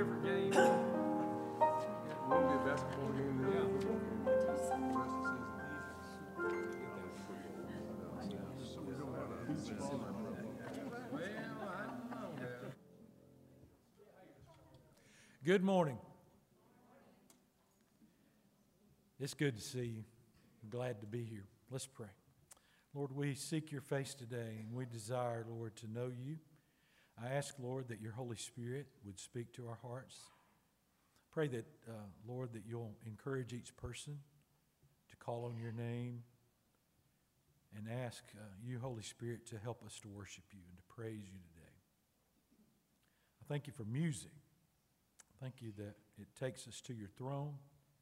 different game. It will be a basketball game. Good morning. It's good to see you. I'm glad to be here. Let's pray. Lord, we seek your face today, and we desire, Lord, to know you. I ask, Lord, that your Holy Spirit would speak to our hearts. Pray that, Lord, that you'll encourage each person to call on your name and ask you, Holy Spirit, to help us to worship you and to praise you today. I thank you for music. Thank you that it takes us to your throne.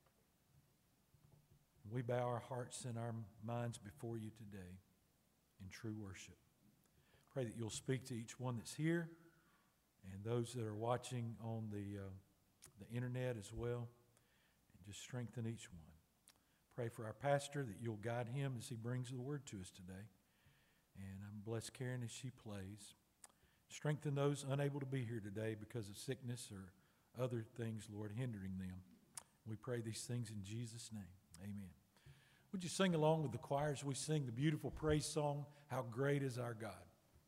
We bow our hearts and our minds before you today in true worship. Pray that you'll speak to each one that's here and those that are watching on the internet as well, and just strengthen each one. Pray for our pastor that you'll guide him as he brings the word to us today. And bless Karen as she plays. Strengthen those unable to be here today because of sickness or other things, Lord, hindering them. We pray these things in Jesus' name. Amen. Would you sing along with the choir as we sing the beautiful praise song, How Great Is Our God?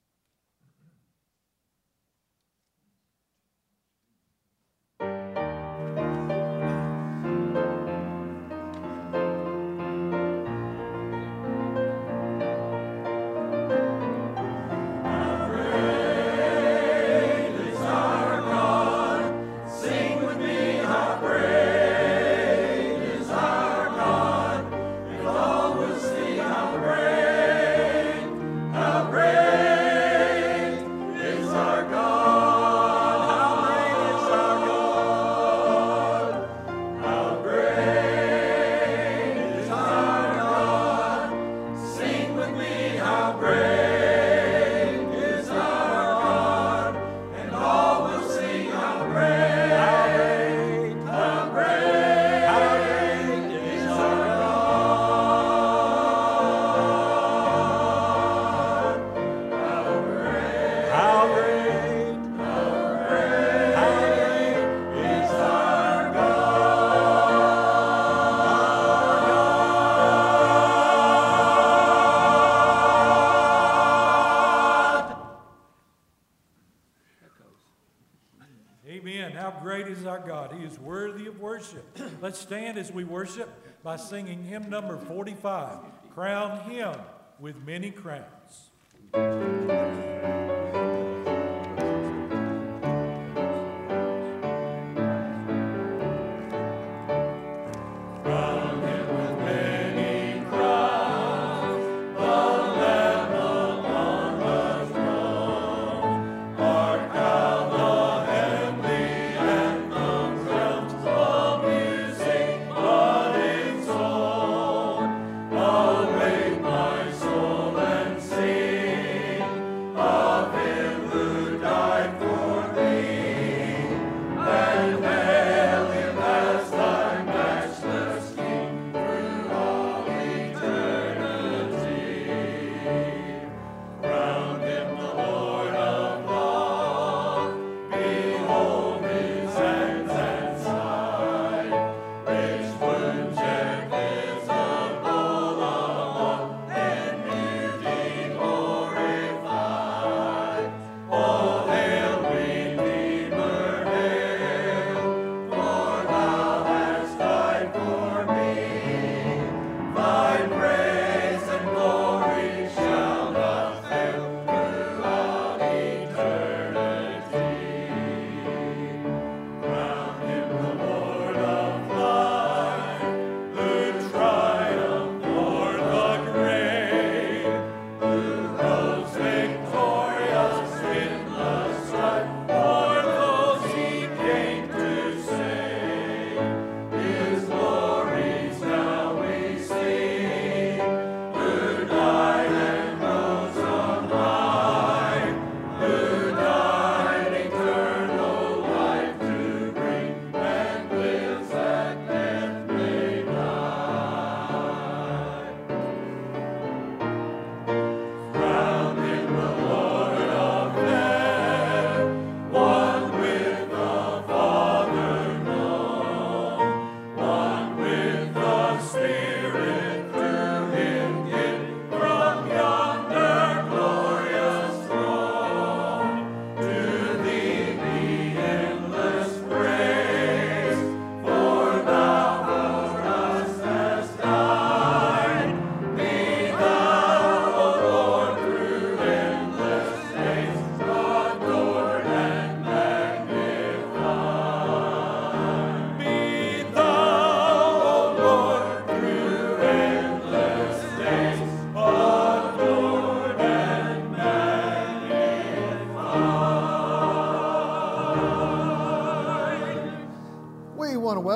Let's stand as we worship by singing hymn number 45, Crown Him with Many Crowns. Awake my soul and sing.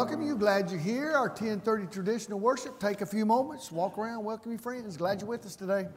welcome you. Glad you're here. Our 10:30 traditional worship. Take a few moments, walk around, welcome your friends. Glad you're with us today.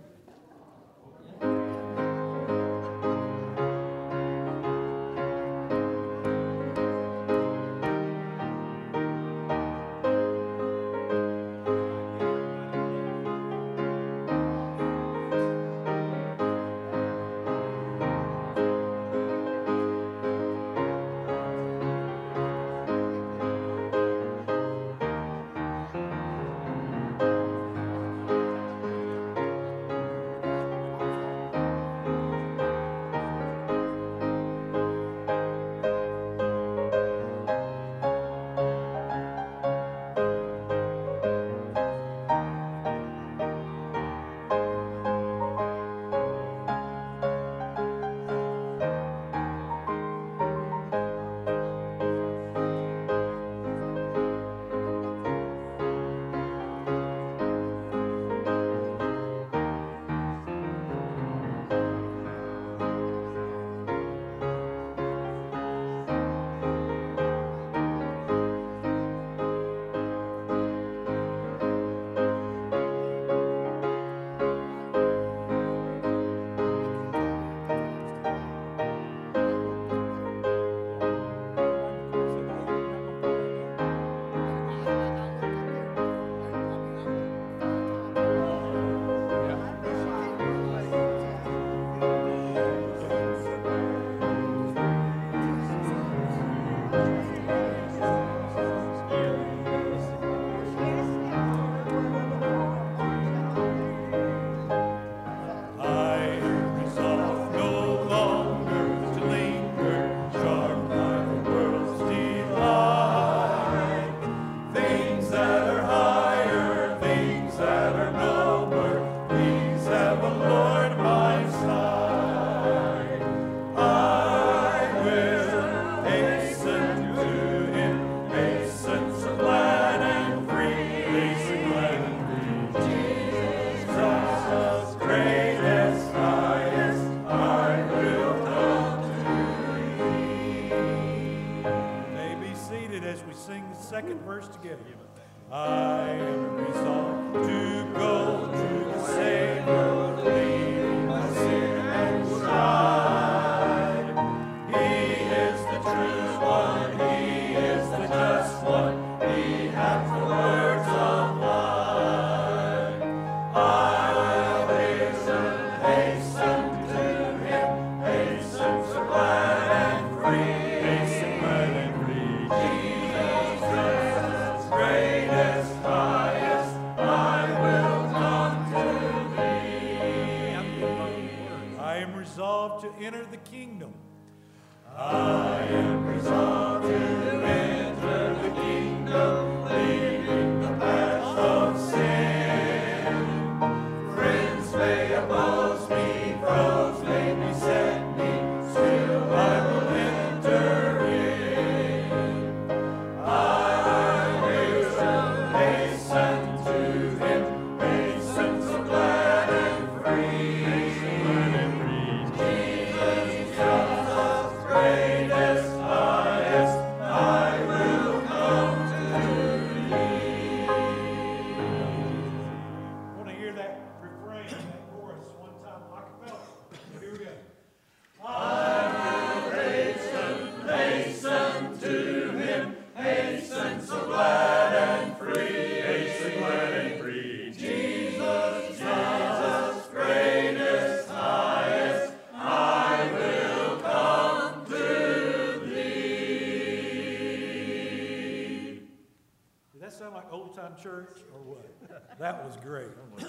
Church or what? That was great.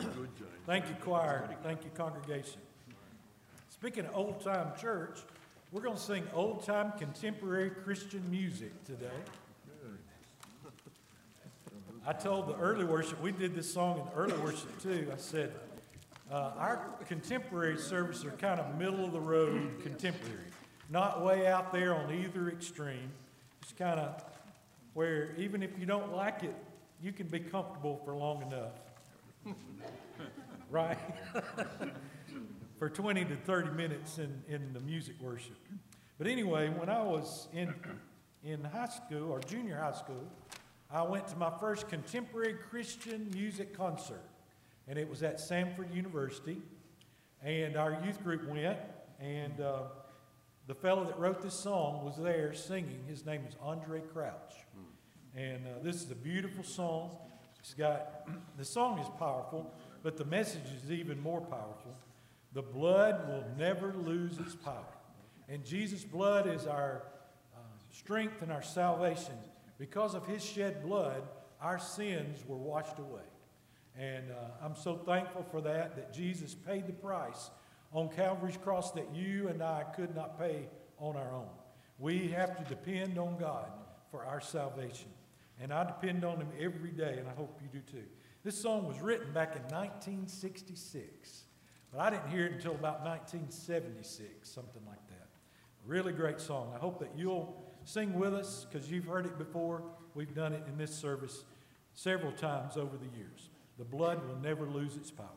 Thank you, choir. Thank you, congregation. Speaking of old time church, we're going to sing old time contemporary Christian music today. I told the early worship, we did this song in the early worship too. I said, our contemporary services are kind of middle of the road contemporary, not way out there on either extreme. It's kind of where even if you don't like it, you can be comfortable for long enough, right? For 20 to 30 minutes in the music worship. But anyway, when I was in high school or junior high school, I went to my first contemporary Christian music concert, and it was at Samford University. And our youth group went, and the fellow that wrote this song was there singing. His name is Andre Crouch. And this is a beautiful song. It's got, the song is powerful, but the message is even more powerful. The blood will never lose its power. And Jesus' blood is our strength and our salvation. Because of his shed blood, our sins were washed away. And I'm so thankful for that Jesus paid the price on Calvary's cross that you and I could not pay on our own. We have to depend on God for our salvation. And I depend on him every day, and I hope you do too. This song was written back in 1966, but I didn't hear it until about 1976, something like that. Really great song. I hope that you'll sing with us because you've heard it before. We've done it in this service several times over the years. The blood will never lose its power.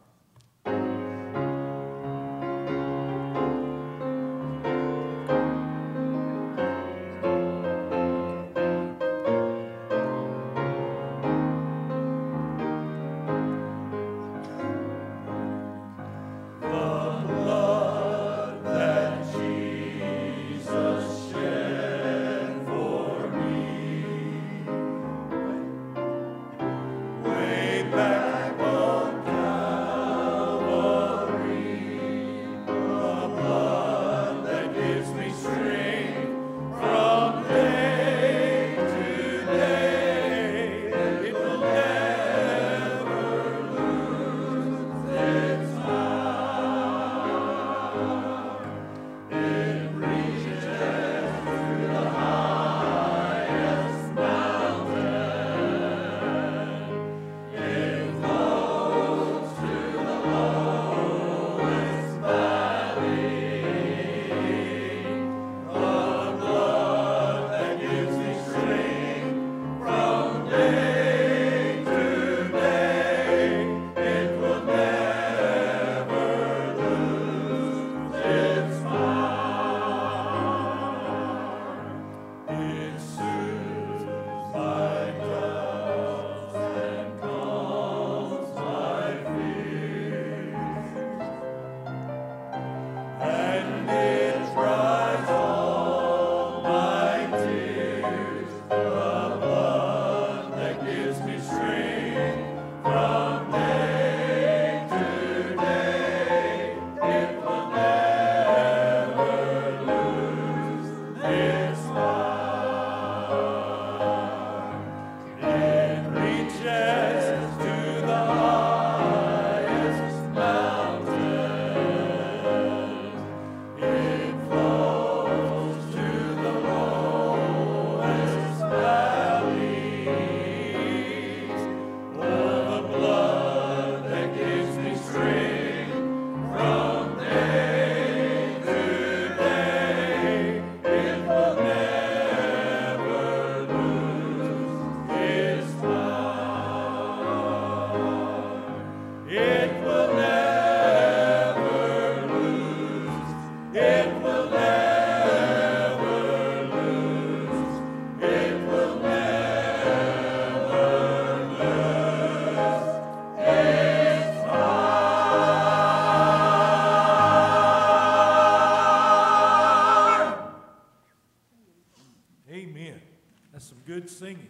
Singing.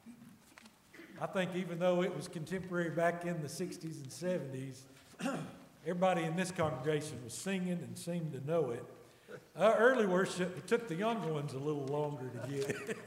I think even though it was contemporary back in the 60s and 70s, everybody in this congregation was singing and seemed to know it. Early worship, it took the younger ones a little longer to get it.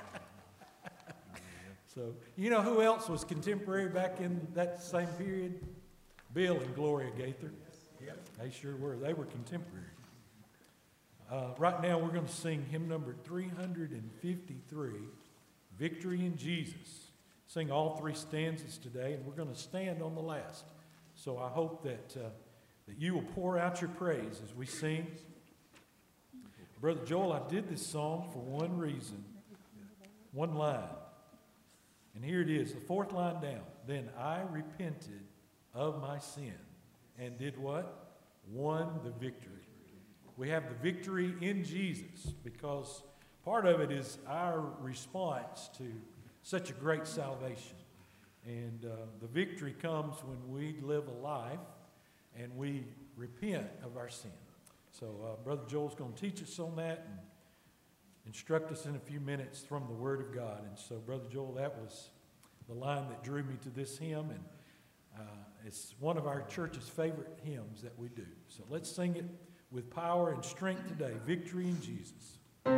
So, you know who else was contemporary back in that same period? Bill and Gloria Gaither. They sure were. They were contemporary. Right now we're going to sing hymn number 353, Victory in Jesus. Sing all three stanzas today, and we're going to stand on the last. So I hope that you will pour out your praise as we sing. Brother Joel, I did this song for one reason, one line. And here it is, the fourth line down. Then I repented of my sin and did what? Won the victory. We have the victory in Jesus because part of it is our response to such a great salvation. And the victory comes when we live a life and we repent of our sin. So Brother Joel's going to teach us on that and instruct us in a few minutes from the Word of God. And so, Brother Joel, that was the line that drew me to this hymn, and it's one of our church's favorite hymns that we do. So let's sing it with power and strength today, Victory in Jesus.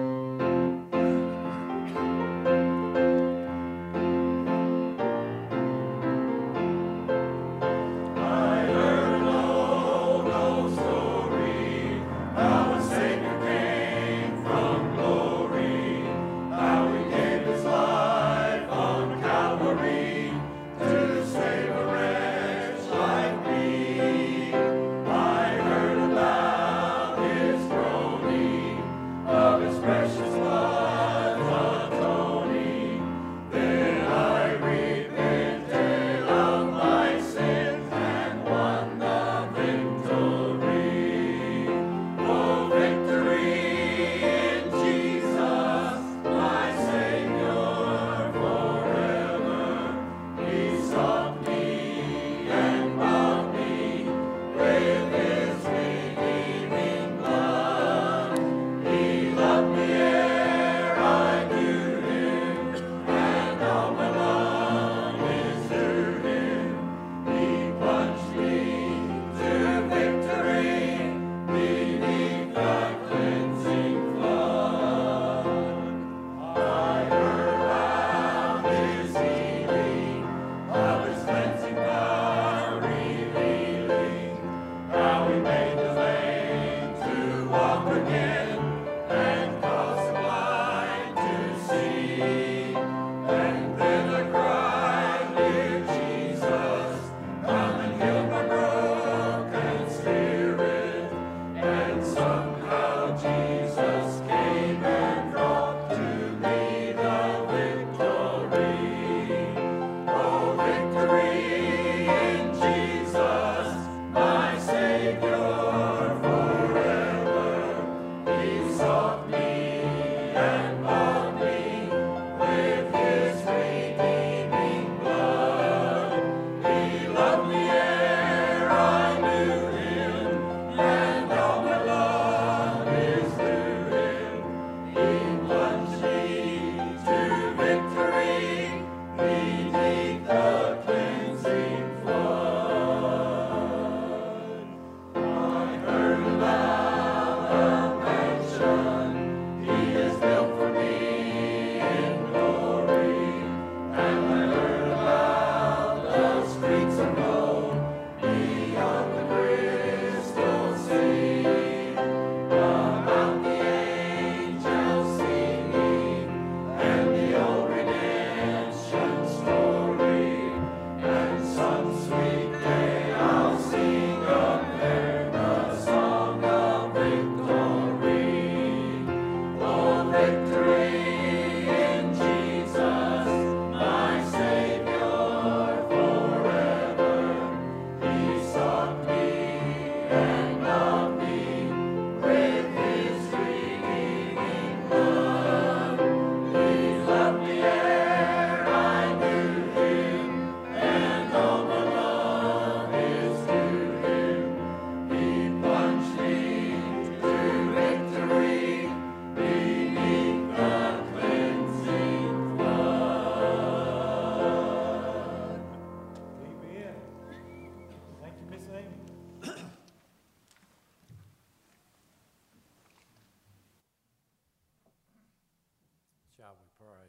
Shall we pray?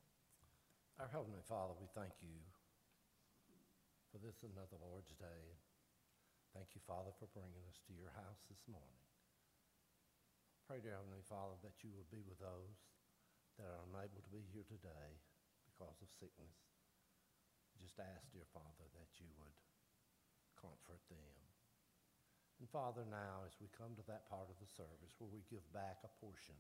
Our Heavenly Father, we thank you for this another Lord's Day. Thank you, Father, for bringing us to your house this morning. Pray, dear Heavenly Father, that you will be with those that are unable to be here today because of sickness. Just ask, dear Father, that you would comfort them. And Father, now as we come to that part of the service where we give back a portion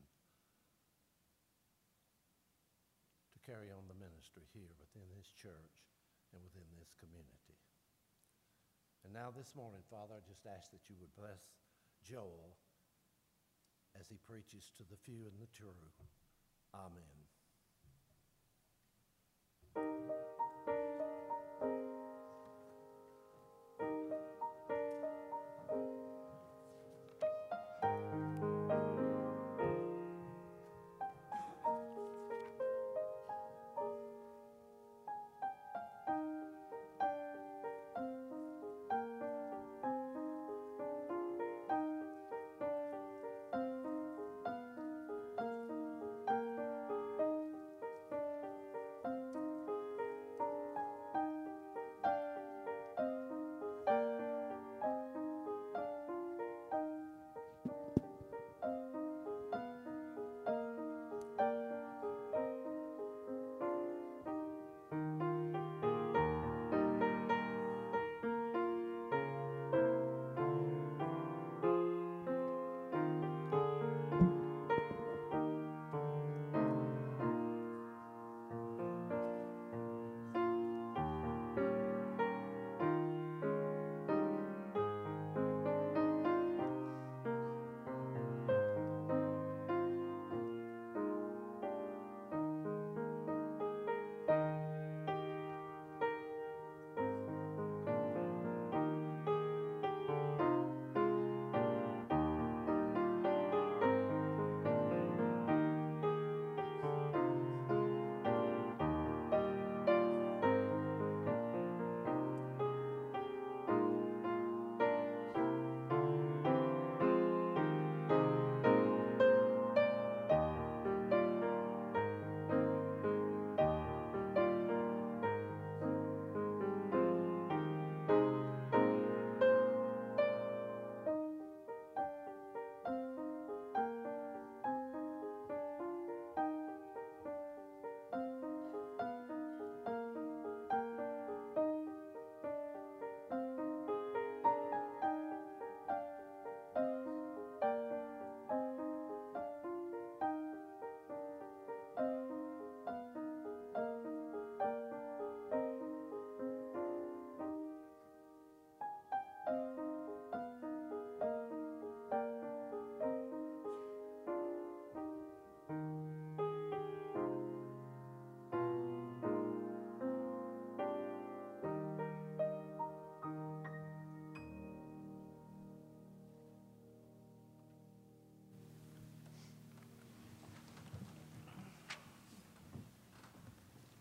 to carry on the ministry here within this church and within this community. And now this morning, Father, I just ask that you would bless Joel as he preaches to the few and the true. Amen.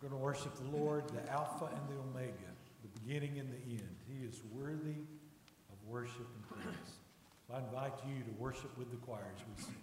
We're going to worship the Lord, the Alpha and the Omega, the beginning and the end. He is worthy of worship and praise. So I invite you to worship with the choir as we sing.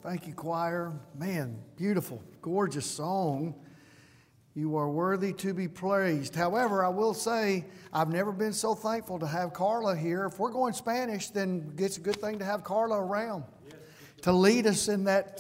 Thank you, choir. Man, beautiful, gorgeous song. You are worthy to be praised. However, I will say, I've never been so thankful to have Carla here. If we're going Spanish, then it's a good thing to have Carla around to lead us in that.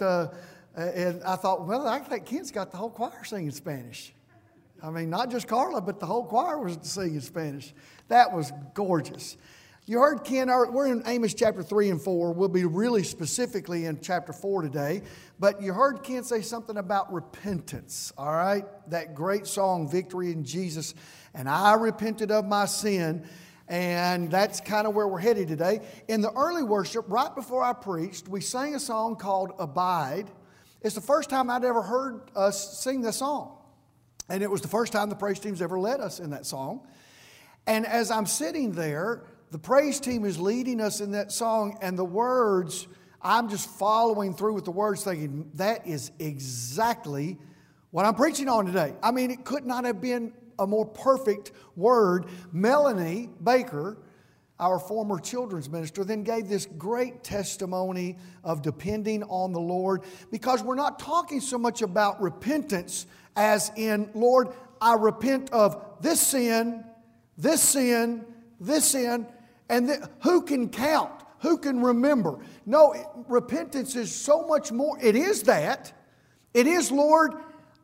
And I thought, well, I think Kent's got the whole choir singing Spanish. I mean, not just Carla, but the whole choir was singing Spanish. That was gorgeous. You heard Ken, we're in Amos chapter 3 and 4. We'll be really specifically in chapter 4 today. But you heard Ken say something about repentance, all right? That great song, Victory in Jesus. And I repented of my sin. And that's kind of where we're headed today. In the early worship, right before I preached, we sang a song called Abide. It's the first time I'd ever heard us sing this song. And it was the first time the praise team's ever led us in that song. And as I'm sitting there, the praise team is leading us in that song, and the words, I'm just following through with the words thinking, that is exactly what I'm preaching on today. I mean, it could not have been a more perfect word. Melanie Baker, our former children's minister, then gave this great testimony of depending on the Lord, because we're not talking so much about repentance as in, Lord, I repent of this sin, this sin, this sin, and who can count? Who can remember? No, repentance is so much more. It is that. It is, Lord,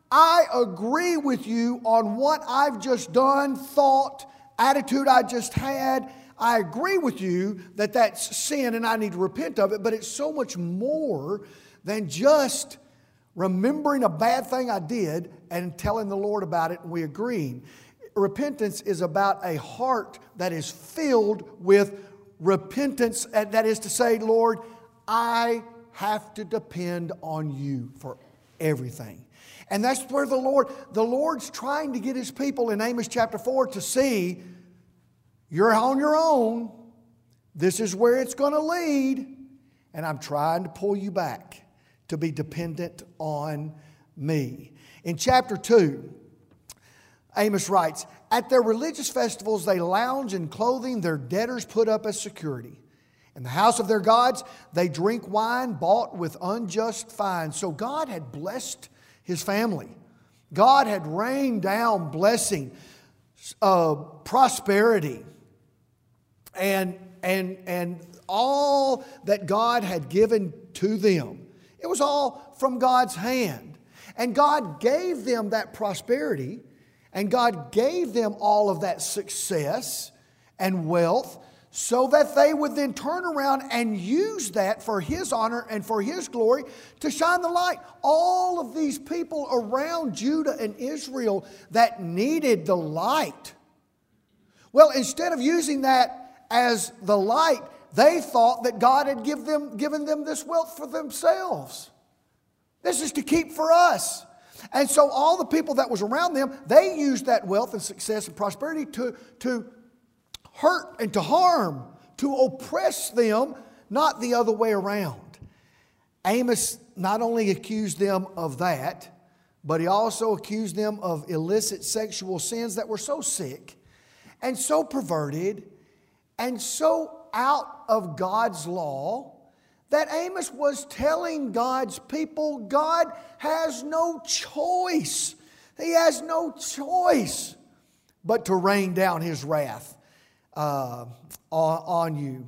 I agree with you on what I've just done, thought, attitude I just had. I agree with you that that's sin and I need to repent of it, but it's so much more than just remembering a bad thing I did and telling the Lord about it and we agreeing. Repentance is about a heart that is filled with repentance. That is to say, Lord, I have to depend on you for everything. And that's where the Lord's trying to get His people in Amos chapter 4 to see, you're on your own. This is where it's going to lead. And I'm trying to pull you back to be dependent on me. In chapter 2, Amos writes, at their religious festivals they lounge in clothing their debtors put up as security. In the house of their gods they drink wine bought with unjust fines. So God had blessed His family. God had rained down blessing, prosperity, and all that God had given to them. It was all from God's hand. And God gave them that prosperity. And God gave them all of that success and wealth so that they would then turn around and use that for His honor and for His glory to shine the light. All of these people around Judah and Israel that needed the light. Well, instead of using that as the light, they thought that God had given them this wealth for themselves. This is to keep for us. And so all the people that was around them, they used that wealth and success and prosperity to hurt and to harm, to oppress them, not the other way around. Amos not only accused them of that, but he also accused them of illicit sexual sins that were so sick and so perverted and so out of God's law that Amos was telling God's people, God has no choice. He has no choice but to rain down His wrath on you.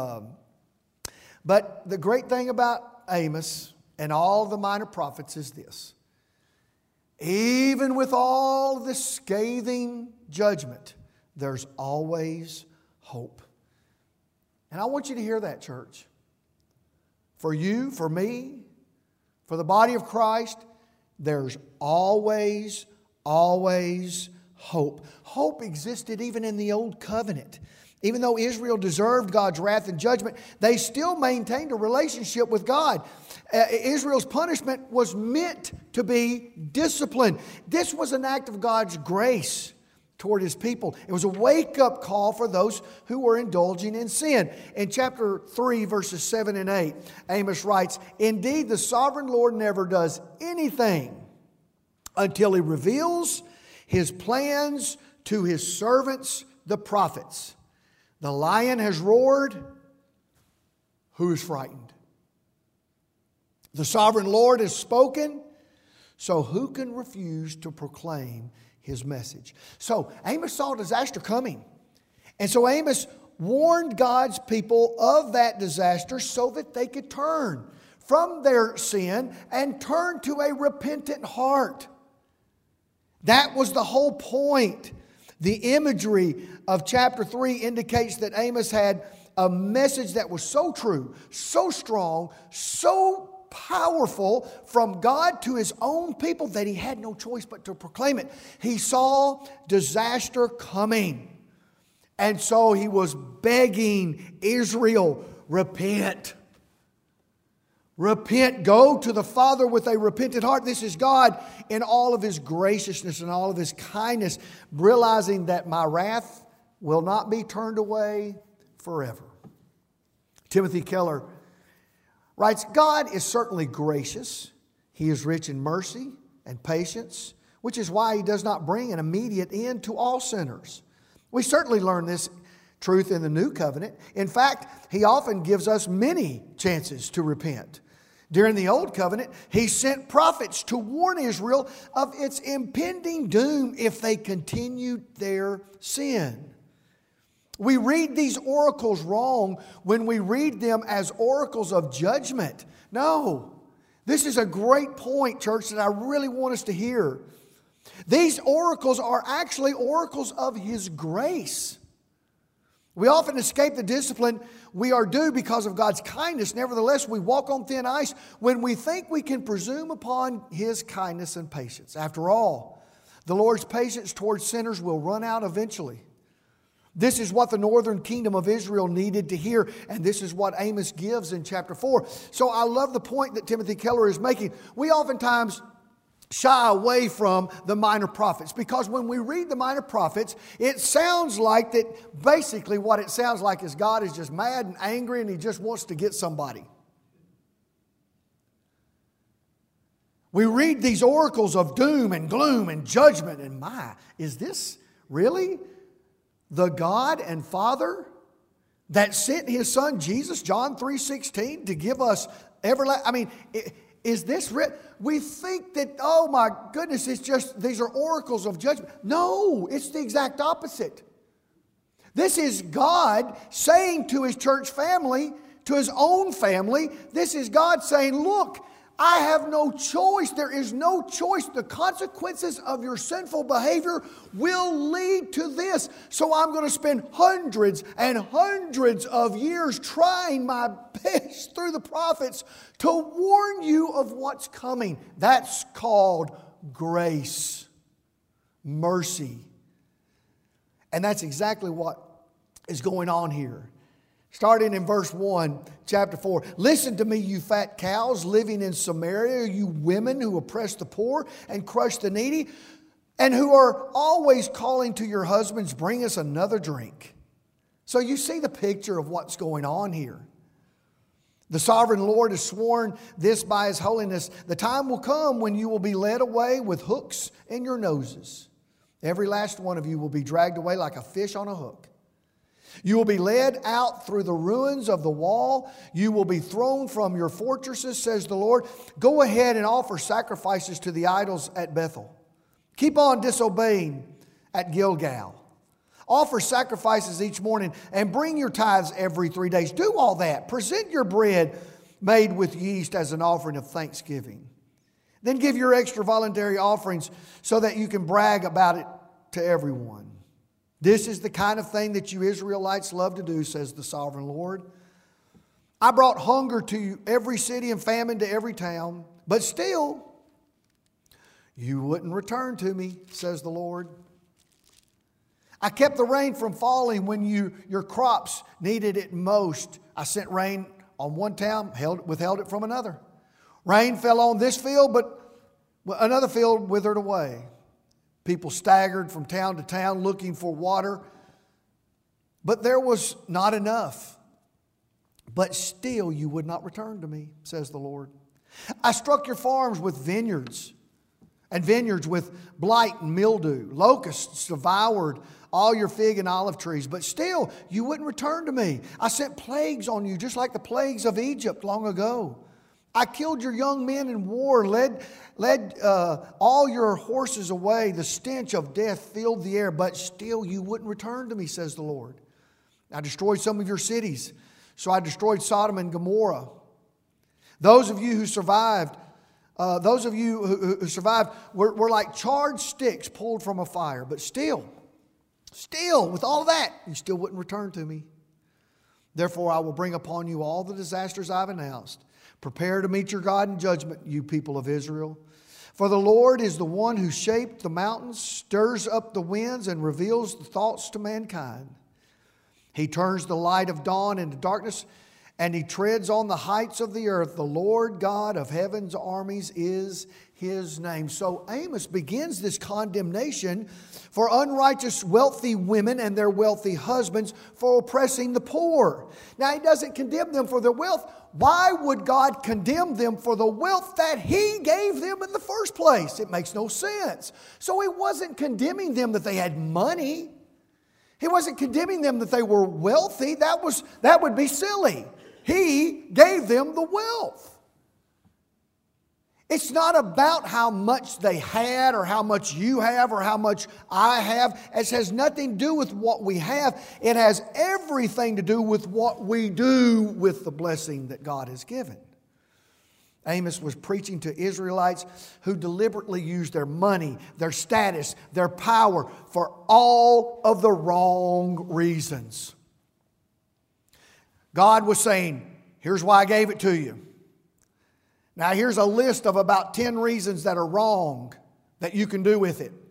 But the great thing about Amos and all the minor prophets is this. Even with all this scathing judgment, there's always hope. And I want you to hear that, church. For you, for me, for the body of Christ, there's always, always hope. Hope existed even in the Old Covenant. Even though Israel deserved God's wrath and judgment, they still maintained a relationship with God. Israel's punishment was meant to be discipline. This was an act of God's grace toward His people. It was a wake-up call for those who were indulging in sin. In chapter 3, verses 7 and 8, Amos writes, indeed, the sovereign Lord never does anything until He reveals His plans to His servants, the prophets. The lion has roared. Who is frightened? The sovereign Lord has spoken, so who can refuse to proclaim his message? So Amos saw disaster coming. And so Amos warned God's people of that disaster so that they could turn from their sin and turn to a repentant heart. That was the whole point. The imagery of chapter 3 indicates that Amos had a message that was so true, so strong, so powerful from God to his own people that he had no choice but to proclaim it. He saw disaster coming. And so he was begging Israel, repent. Repent. Go to the Father with a repentant heart. This is God in all of his graciousness and all of his kindness, realizing that my wrath will not be turned away forever. Timothy Keller writes, God is certainly gracious. He is rich in mercy and patience, which is why he does not bring an immediate end to all sinners. We certainly learn this truth in the New Covenant. In fact, he often gives us many chances to repent. During the Old Covenant, he sent prophets to warn Israel of its impending doom if they continued their sin. We read these oracles wrong when we read them as oracles of judgment. No, this is a great point, church, that I really want us to hear. These oracles are actually oracles of his grace. We often escape the discipline we are due because of God's kindness. Nevertheless, we walk on thin ice when we think we can presume upon his kindness and patience. After all, the Lord's patience towards sinners will run out eventually. This is what the northern kingdom of Israel needed to hear, and this is what Amos gives in chapter 4. So I love the point that Timothy Keller is making. We oftentimes shy away from the minor prophets because when we read the minor prophets, it sounds like that basically what it sounds like is God is just mad and angry and he just wants to get somebody. We read these oracles of doom and gloom and judgment and my, is this really the God and Father that sent his Son Jesus, John 3:16, to give us everlasting? I mean, is this real? We think that, oh my goodness, it's just, these are oracles of judgment. No, it's the exact opposite. This is God saying to his church family, to his own family, this is God saying, look, I have no choice. There is no choice. The consequences of your sinful behavior will lead to this. So I'm going to spend hundreds and hundreds of years trying my best through the prophets to warn you of what's coming. That's called grace, mercy. And that's exactly what is going on here. Starting in verse 1, chapter 4. Listen to me, you fat cows living in Samaria, you women who oppress the poor and crush the needy, and who are always calling to your husbands, bring us another drink. So you see the picture of what's going on here. The sovereign Lord has sworn this by his holiness. The time will come when you will be led away with hooks in your noses. Every last one of you will be dragged away like a fish on a hook. You will be led out through the ruins of the wall. You will be thrown from your fortresses, says the Lord. Go ahead and offer sacrifices to the idols at Bethel. Keep on disobeying at Gilgal. Offer sacrifices each morning and bring your tithes every 3 days. Do all that. Present your bread made with yeast as an offering of thanksgiving. Then give your extra voluntary offerings so that you can brag about it to everyone. This is the kind of thing that you Israelites love to do, says the sovereign Lord. I brought hunger to every city and famine to every town, but still you wouldn't return to me, says the Lord. I kept the rain from falling when your crops needed it most. I sent rain on one town, withheld it from another. Rain fell on this field, but another field withered away. People staggered from town to town looking for water, but there was not enough. But still you would not return to me, says the Lord. I struck your farms with vineyards, and vineyards with blight and mildew. Locusts devoured all your fig and olive trees, but still you wouldn't return to me. I sent plagues on you, just like the plagues of Egypt long ago. I killed your young men in war, led all your horses away. The stench of death filled the air, but still you wouldn't return to me, says the Lord. I destroyed some of your cities, so I destroyed Sodom and Gomorrah. Those of you who survived, who survived were like charred sticks pulled from a fire, but still, with all of that, you still wouldn't return to me. Therefore, I will bring upon you all the disasters I've announced. Prepare to meet your God in judgment, you people of Israel. For the Lord is the one who shaped the mountains, stirs up the winds, and reveals the thoughts to mankind. He turns the light of dawn into darkness, and He treads on the heights of the earth. The Lord God of heaven's armies is His name. So Amos begins this condemnation for unrighteous wealthy women and their wealthy husbands for oppressing the poor. Now, he doesn't condemn them for their wealth. Why would God condemn them for the wealth that He gave them in the first place? It makes no sense. So He wasn't condemning them that they had money. He wasn't condemning them that they were wealthy. That would be silly. He gave them the wealth. It's not about how much they had or how much you have or how much I have. It has nothing to do with what we have. It has everything to do with what we do with the blessing that God has given. Amos was preaching to Israelites who deliberately used their money, their status, their power for all of the wrong reasons. God was saying, here's why I gave it to you. Now here's a list of about 10 reasons that are wrong that you can do with it.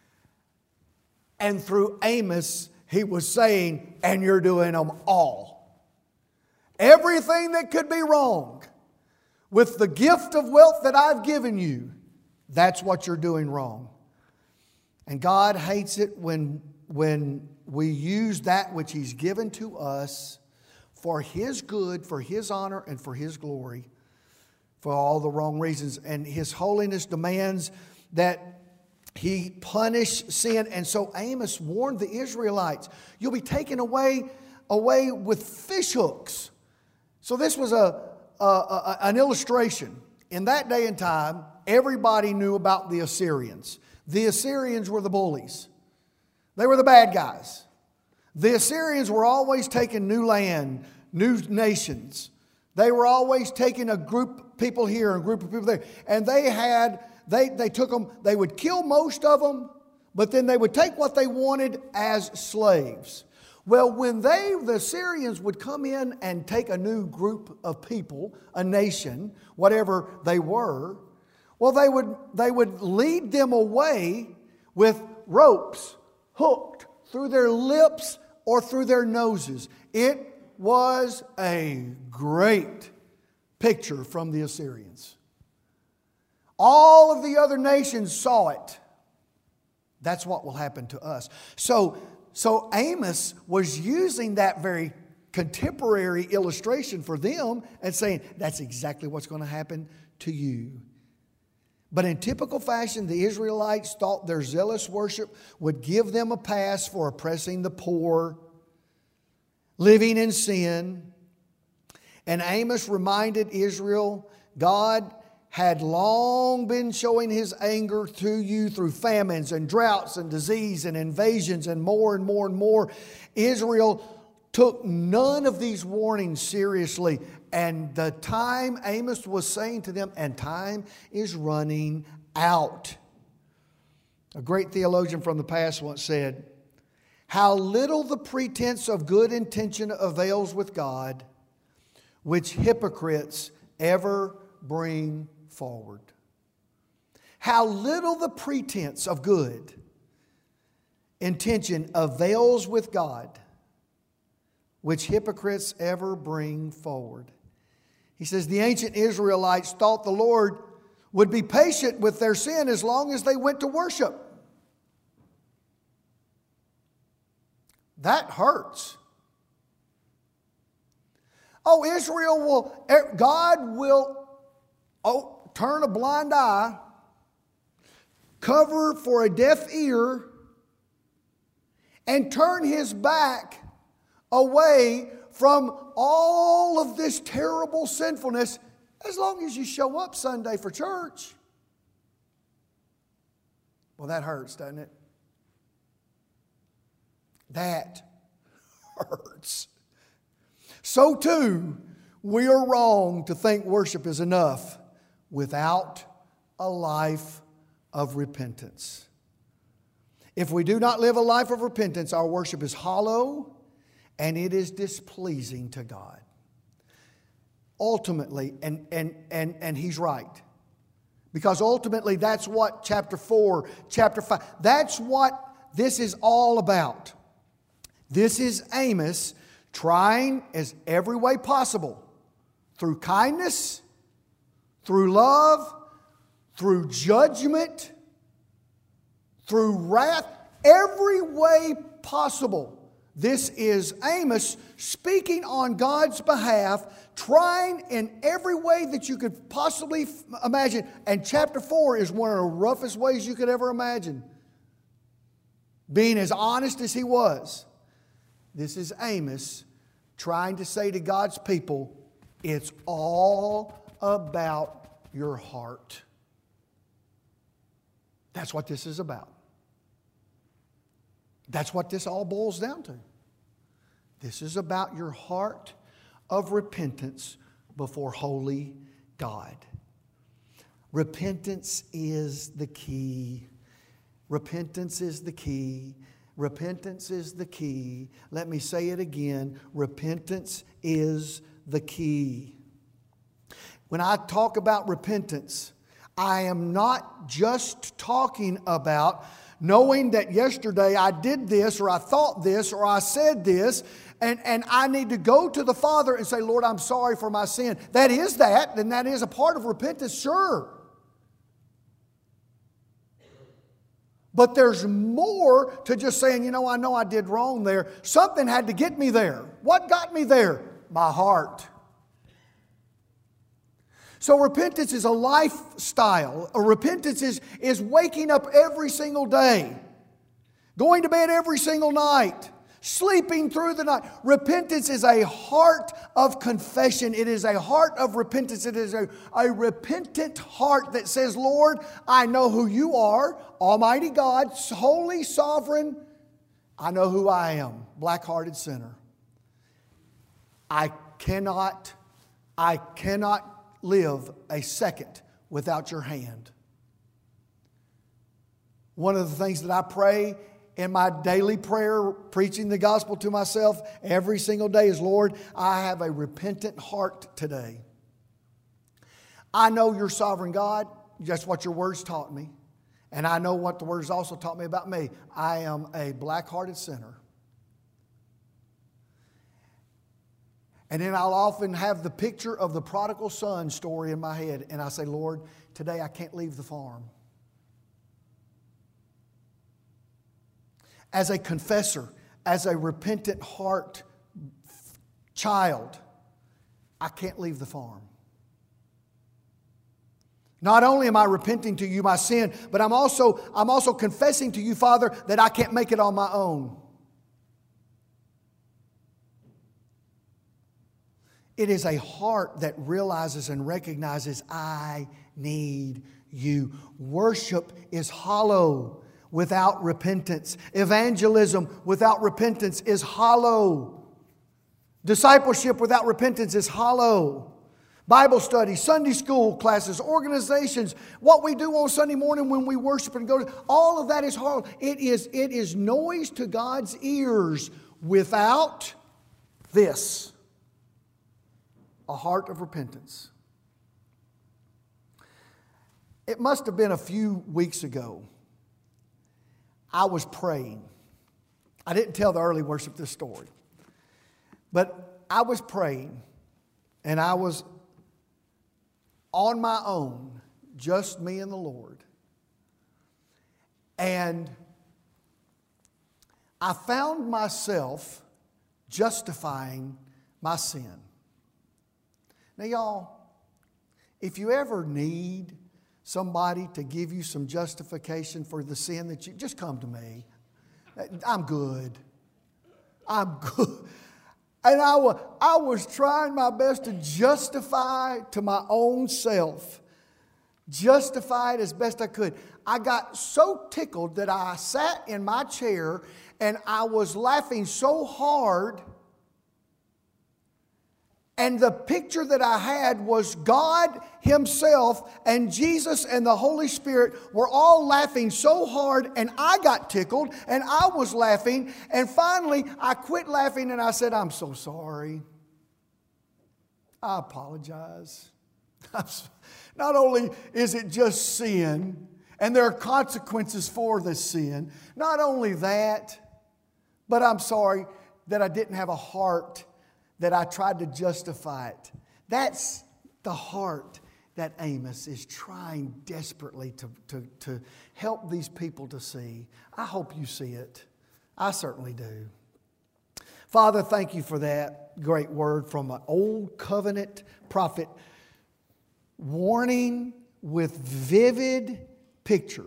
And through Amos, he was saying, and you're doing them all. Everything that could be wrong with the gift of wealth that I've given you, that's what you're doing wrong. And God hates it when we use that which He's given to us for His good, for His honor, and for His glory, for all the wrong reasons. And His holiness demands that He punish sin. And so Amos warned the Israelites, you'll be taken away with fish hooks. So this was an illustration. In that day and time, everybody knew about the Assyrians. The Assyrians were the bullies. They were the bad guys. The Assyrians were always taking new land, new nations. They were always taking a group of people here and a group of people there. And they took them, they would kill most of them, but then they would take what they wanted as slaves. Well, when the Assyrians would come in and take a new group of people, a nation, whatever they were, well, they would lead them away with ropes hooked through their lips or through their noses. It was a great picture from the Assyrians. All of the other nations saw it. That's what will happen to us. So Amos was using that very contemporary illustration for them and saying, that's exactly what's going to happen to you. But in typical fashion, the Israelites thought their zealous worship would give them a pass for oppressing the poor, living in sin. And Amos reminded Israel, God had long been showing His anger to you through famines and droughts and disease and invasions and more and more and more. Israel took none of these warnings seriously. And the time, Amos was saying to them, and time is running out. A great theologian from the past once said, how little the pretense of good intention avails with God, which hypocrites ever bring forward. How little the pretense of good intention avails with God, which hypocrites ever bring forward. He says the ancient Israelites thought the Lord would be patient with their sin as long as they went to worship. That hurts. Oh, God will turn a blind eye, cover for a deaf ear, and turn His back away from all of this terrible sinfulness As long as you show up Sunday for church. Well, that hurts, doesn't it? That hurts. So too, we are wrong to think worship is enough without a life of repentance. If we do not live a life of repentance, our worship is hollow and it is displeasing to God. Ultimately, and he's right. Because ultimately that's what chapter 4, chapter 5, that's what this is all about. This is Amos trying as every way possible, through kindness, through love, through judgment, through wrath, every way possible. This is Amos speaking on God's behalf, trying in every way that you could possibly imagine. And chapter 4 is one of the roughest ways you could ever imagine. Being as honest as he was. This is Amos trying to say to God's people, it's all about your heart. That's what this is about. That's what this all boils down to. This is about your heart of repentance before holy God. Repentance is the key. Repentance is the key. Repentance is the key. Let me say it again. Repentance is the key. When I talk about repentance, I am not just talking about knowing that yesterday I did this or I thought this or I said this and I need to go to the Father and say, Lord, I'm sorry for my sin. That is that, and that is a part of repentance, sure. But there's more to just saying, I know I did wrong there. Something had to get me there. What got me there? My heart. So repentance is a lifestyle. Repentance is waking up every single day, going to bed every single night, sleeping through the night. Repentance is a heart of confession. It is a heart of repentance. It is a repentant heart that says, Lord, I know who you are, Almighty God, holy, sovereign. I know who I am, black-hearted sinner. I cannot live a second without your hand. One of the things that I pray in my daily prayer, preaching the gospel to myself every single day is, Lord, I have a repentant heart today. I know you're sovereign God. That's what your words taught me. And I know what the words also taught me about me. I am a black-hearted sinner. And then I'll often have the picture of the prodigal son story in my head. And I say, Lord, today I can't leave the farm. As a confessor, as a repentant heart child, I can't leave the farm. Not only am I repenting to you my sin, but I'm also confessing to you, Father, that I can't make it on my own. It is a heart that realizes and recognizes, I need you. Worship is hollow without repentance. Evangelism without repentance is hollow. Discipleship without repentance is hollow. Bible study, Sunday school classes, organizations, what we do on Sunday morning when we worship and go to, all of that is hollow. It is noise to God's ears without this, a heart of repentance. It must have been a few weeks ago. I was praying. I didn't tell the early worship this story. But I was praying, and I was on my own, just me and the Lord. And I found myself justifying my sin. Now, y'all, if you ever need somebody to give you some justification for the sin that you, just come to me. I'm good. And I was trying my best to justify to my own self, justify it as best I could. I got so tickled that I sat in my chair and I was laughing so hard. And the picture that I had was God Himself and Jesus and the Holy Spirit were all laughing so hard, and I got tickled and I was laughing. And finally, I quit laughing and I said, I'm so sorry. I apologize. Not only is it just sin, and there are consequences for this sin, not only that, but I'm sorry that I didn't have a heart that I tried to justify it. That's the heart that Amos is trying desperately to help these people to see. I hope you see it. I certainly do. Father, thank you for that great word from an old covenant prophet, warning with vivid picture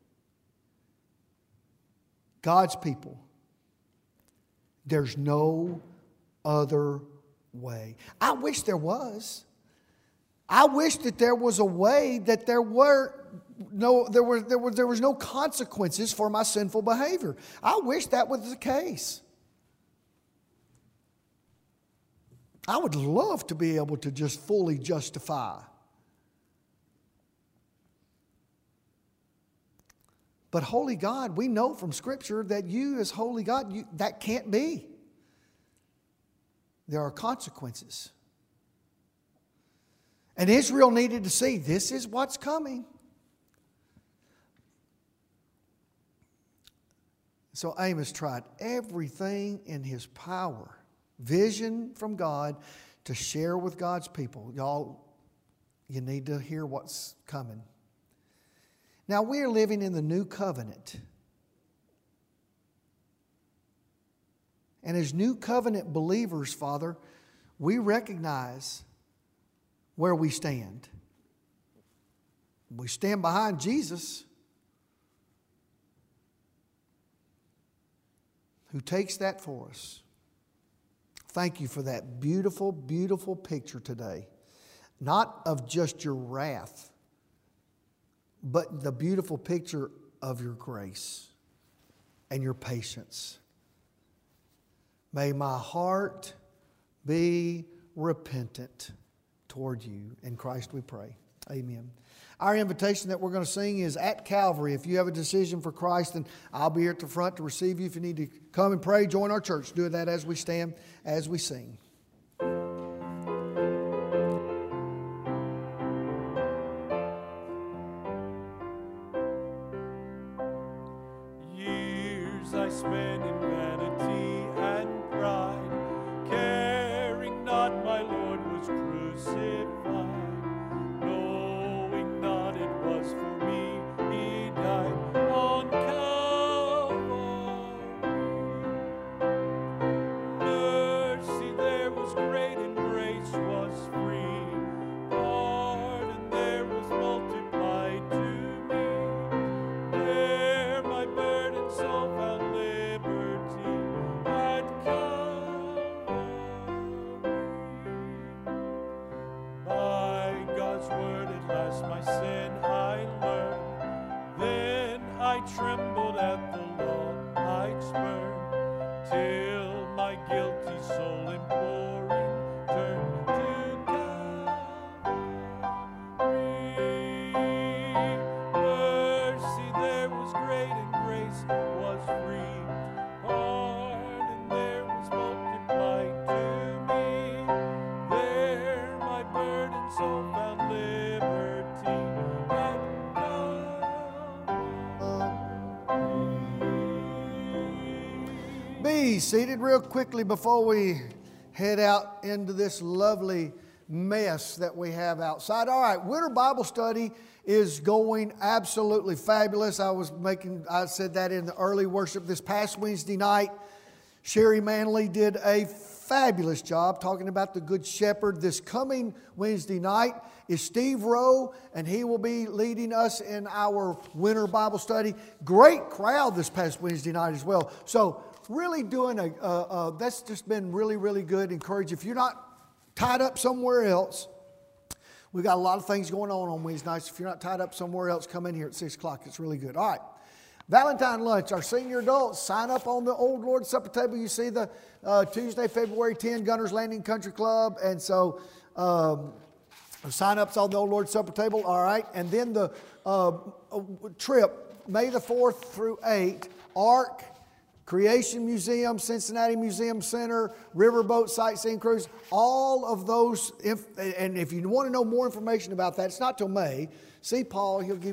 God's people. There's no other way. I wish there was. I wish that there was a way that there was no consequences for my sinful behavior. I wish that was the case. I would love to be able to just fully justify. But holy God, we know from Scripture that you as holy God, that can't be. There are consequences. And Israel needed to see this is what's coming. So Amos tried everything in his power, vision from God, to share with God's people. Y'all, you need to hear what's coming. Now, we are living in the new covenant. And as new covenant believers, Father, we recognize where we stand. We stand behind Jesus, who takes that for us. Thank you for that beautiful, beautiful picture today. Not of just your wrath, but the beautiful picture of your grace and your patience. May my heart be repentant toward you. In Christ we pray. Amen. Our invitation that we're going to sing is at Calvary. If you have a decision for Christ, then I'll be here at the front to receive you. If you need to come and pray, join our church. Do that as we stand, as we sing. Years I spent in vanity and pride, caring not my Lord was crucified, knowing not it was for me He died on Calvary. Mercy there was great and grace was free, pardon there was multiplied to me. There my burden so found liberty at Calvary. By God's word at last my sin I learned. Then I trembled at the law I'd spurned, till my guilty soul imploring turned to Calvary. Mercy there was great and grace was free, pardon there was multiplied to me. There my burden so found liberty at Calvary. Be seated real quickly before we head out into this lovely mess that we have outside. All right, winter Bible study is going absolutely fabulous. I said that in the early worship this past Wednesday night. Sherry Manley did a fabulous job talking about the Good Shepherd. This coming Wednesday night is Steve Rowe, and he will be leading us in our winter Bible study. Great crowd this past Wednesday night as well. So really doing that's just been really, really good. Encourage. If you're not tied up somewhere else, we got a lot of things going on Wednesday nights. If you're not tied up somewhere else, come in here at 6 o'clock. It's really good. All right. Valentine lunch. Our senior adults, sign up on the Old Lord's Supper table. You see the Tuesday, February 10, Gunners Landing Country Club. And so sign-ups on the Old Lord's Supper table. All right. And then the trip, May the 4th through 8th, ARC, Creation Museum, Cincinnati Museum Center, Riverboat Sightseeing Cruise, all of those. And if you want to know more information about that, it's not till May. See Paul, he'll give